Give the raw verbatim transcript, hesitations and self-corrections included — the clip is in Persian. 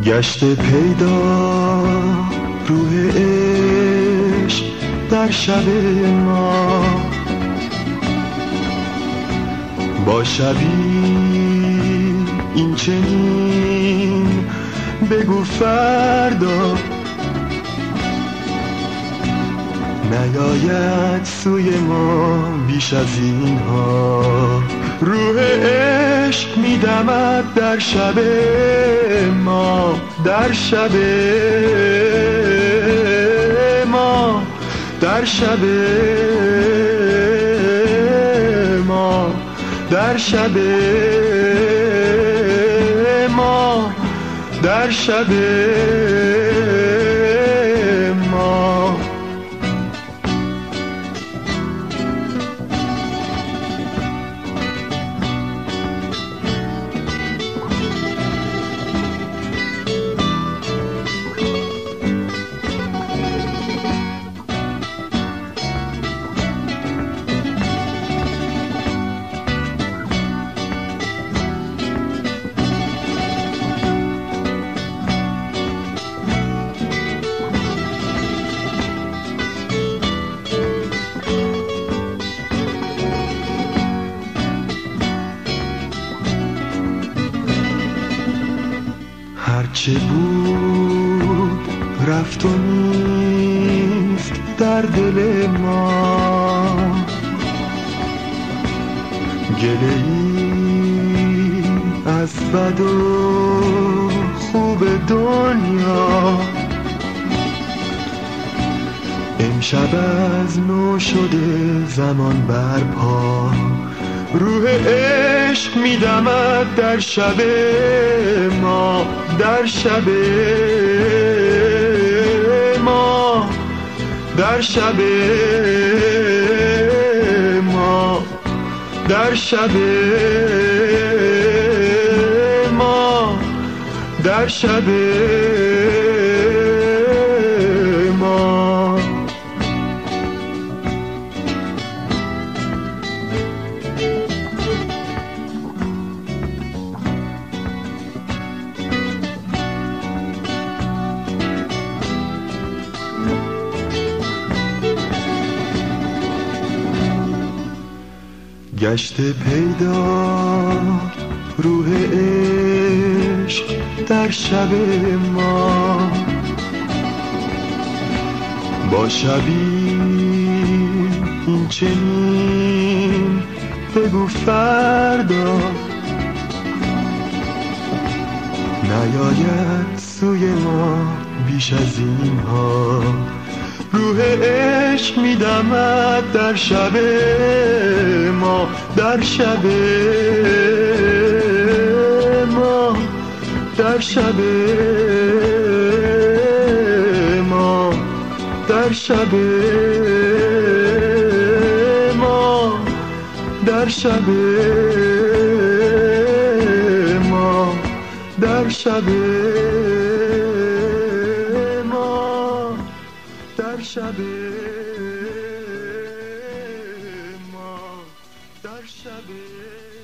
گشته پیدا روح عشق در شب ما، با شبی این چنین بگو فردا نیاید سوی ما بیش از این ها. روح عشق میدمد در شب ما، در شب ما، در شب ما، در شب ما، در شب ما. هرچه بود رفت و نیست در دل ما، گله ای از بد و خوب دنیا. امشب از نو شده زمان برپا، روح عشق میدمد در شب ما، در شب ما، در شب ما، در شب ما، در شب ما. گشته پیدا روح عشق در شب ما، با شبی این چنین بگو فردا نیاید سوی ما بیش از این ها. روح عشق میدمد در شب ما، در شب ما، در شب ما، در شب ما، در شب ما، در شب ما، در شب ما، در شب